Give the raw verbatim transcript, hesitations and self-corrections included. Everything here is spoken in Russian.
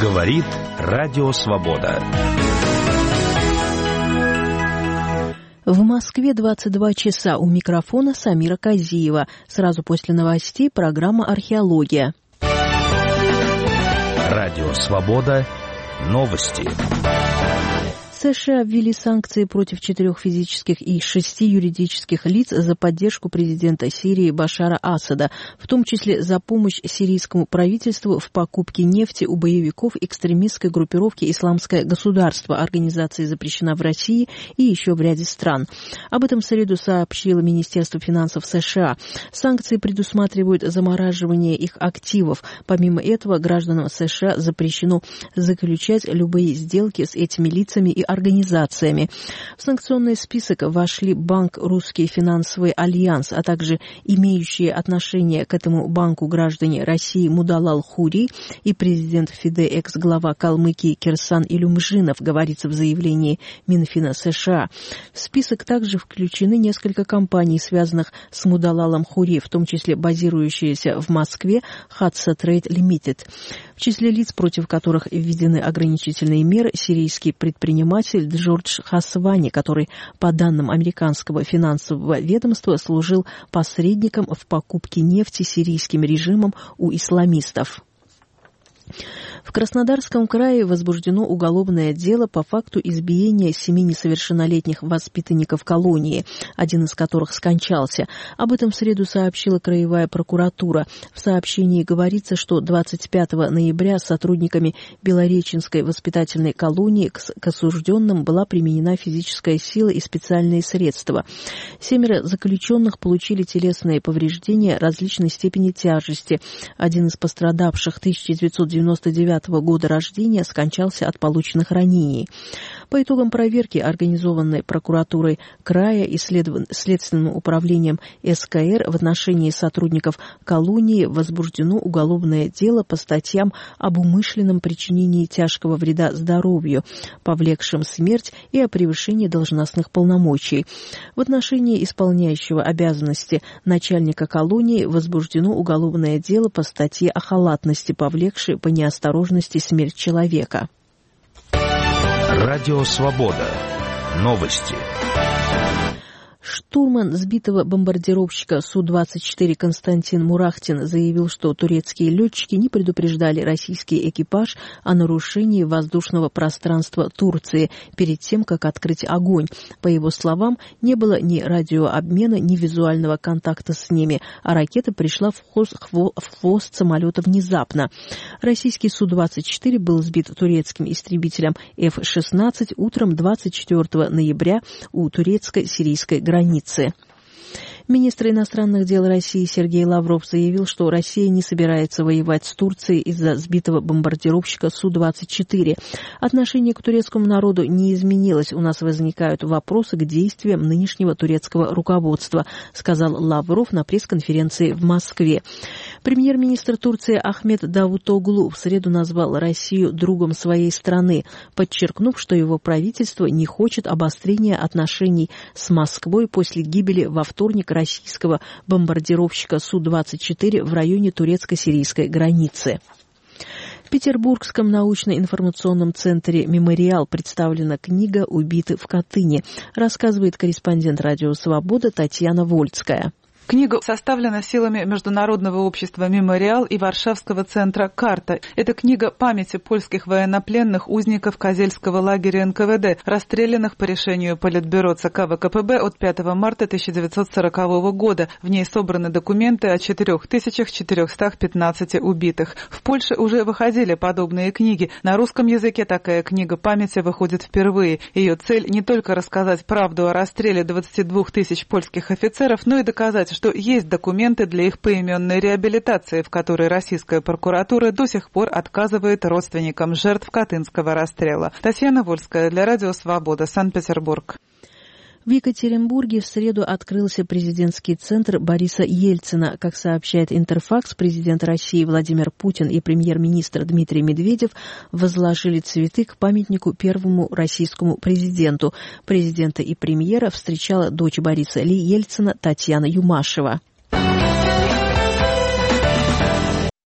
Говорит Радио Свобода. В Москве двадцать два часа. У микрофона Самира Казиева. Сразу после новостей программа «Археология». Радио Свобода. Новости. США ввели санкции против четырех физических и шести юридических лиц за поддержку президента Сирии Башара Асада, в том числе за помощь сирийскому правительству в покупке нефти у боевиков экстремистской группировки «Исламское государство». Организация запрещена в России и еще в ряде стран. Об этом в среду сообщило Министерство финансов США. Санкции предусматривают замораживание их активов. Помимо этого, гражданам США запрещено заключать любые сделки с этими лицами и организациями. В санкционный список вошли банк «Русский финансовый альянс», а также имеющие отношение к этому банку граждане России Мудалал Хури и президент ФИДЕ, экс-глава Калмыкии Кирсан Илюмжинов, говорится в заявлении Минфина США. В список также включены несколько компаний, связанных с Мудалалом Хури, в том числе базирующиеся в Москве Hatsa Trade Limited. В числе лиц, против которых введены ограничительные меры, сирийский предприниматель Джордж Хасвани, который, по данным американского финансового ведомства, служил посредником в покупке нефти сирийским режимом у исламистов. В Краснодарском крае возбуждено уголовное дело по факту избиения семи несовершеннолетних воспитанников колонии, один из которых скончался. Об этом в среду сообщила краевая прокуратура. В сообщении говорится, что двадцать пятого ноября сотрудниками Белореченской воспитательной колонии к осужденным была применена физическая сила и специальные средства. Семеро заключенных получили телесные повреждения различной степени тяжести. Один из пострадавших, тысяча девятьсот девяносто девятого года рождения, скончался от полученных ранений. По итогам проверки, организованной прокуратурой края и следственным управлением СКР, в отношении сотрудников колонии возбуждено уголовное дело по статьям об умышленном причинении тяжкого вреда здоровью, повлекшем смерть, и о превышении должностных полномочий. В отношении исполняющего обязанности начальника колонии возбуждено уголовное дело по статье о халатности, повлекшей по неосторожности смерть человека. Радио Свобода. Новости. Штурман сбитого бомбардировщика Су двадцать четыре Константин Мурахтин заявил, что турецкие летчики не предупреждали российский экипаж о нарушении воздушного пространства Турции перед тем, как открыть огонь. По его словам, не было ни радиообмена, ни визуального контакта с ними, а ракета пришла в хвост, в хвост самолета внезапно. Российский Су двадцать четыре был сбит турецким истребителем Эф шестнадцать утром двадцать четвёртого ноября у турецко-сирийской границы. границы. Министр иностранных дел России Сергей Лавров заявил, что Россия не собирается воевать с Турцией из-за сбитого бомбардировщика Су двадцать четыре. Отношение к турецкому народу не изменилось. У нас возникают вопросы к действиям нынешнего турецкого руководства, сказал Лавров на пресс-конференции в Москве. Премьер-министр Турции Ахмет Давутоглу в среду назвал Россию другом своей страны, подчеркнув, что его правительство не хочет обострения отношений с Москвой после гибели во вторник российского бомбардировщика Су двадцать четыре в районе турецко-сирийской границы. В Петербургском научно-информационном центре «Мемориал» представлена книга «Убиты в Катыни», рассказывает корреспондент «Радио Свобода» Татьяна Вольская. Книга составлена силами Международного общества «Мемориал» и Варшавского центра «Карта». Это книга памяти польских военнопленных узников Козельского лагеря эн ка вэ дэ, расстрелянных по решению Политбюро ЦК вэ ка пэ бэ от пятого марта тысяча девятьсот сорокового года. В ней собраны документы о четырёх тысячах четырёхстах пятнадцати убитых. В Польше уже выходили подобные книги. На русском языке такая книга памяти выходит впервые. Ее цель не только рассказать правду о расстреле двадцати двух тысяч польских офицеров, но и доказать, что есть документы для их поименной реабилитации, в которой российская прокуратура до сих пор отказывает родственникам жертв Катынского расстрела. Татьяна Вольская для Радио Свобода, Санкт-Петербург. В Екатеринбурге в среду открылся президентский центр Бориса Ельцина. Как сообщает Интерфакс, президент России Владимир Путин и премьер-министр Дмитрий Медведев возложили цветы к памятнику первому российскому президенту. Президента и премьера встречала дочь Бориса Ельцина Татьяна Юмашева.